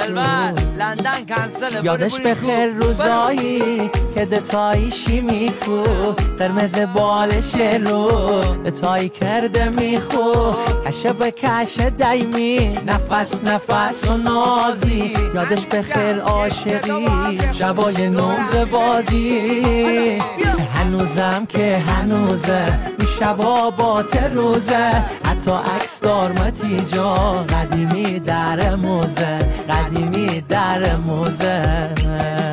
لندن کنسل. یادش بخیر روزایی که دتایی شیمیکو قرمز بالش رو دتایی کرده میخو کشه به کشه دایمی نفس نفس و نازی. یادش بخیر عاشقی شبای نوز بازی هنوزم که هنوزه می شبا با روزه حتی عکس دارمتی جا قدیمی در موزه قدیمی در موزه.